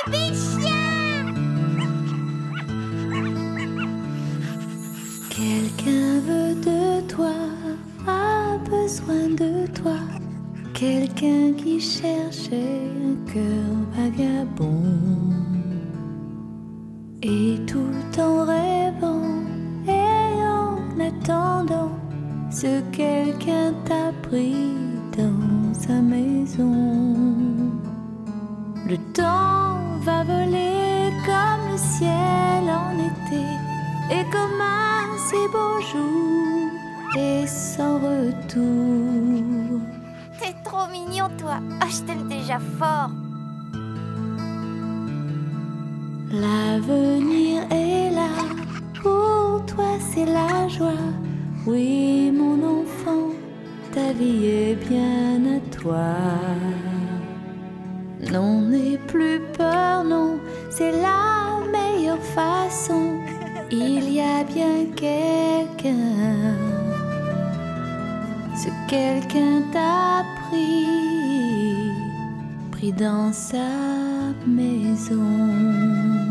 bébé chien. Quelqu'un veut de toi, a besoin de toi. Quelqu'un qui cherchait un cœur vagabond. Et tout en rêvant et en attendant, ce quelqu'un t'a pris dans sa maison. Le temps va voler comme le ciel en été, et comme un si beau jour, et sans retour. T'es trop mignon, toi. Ah, je t'aime déjà fort. L'avenir est là, pour toi c'est la joie. Oui mon enfant, ta vie est bien à toi. Non, n'aie plus peur, non, c'est la meilleure façon. Il y a bien quelqu'un, ce quelqu'un t'a pris dans sa maison.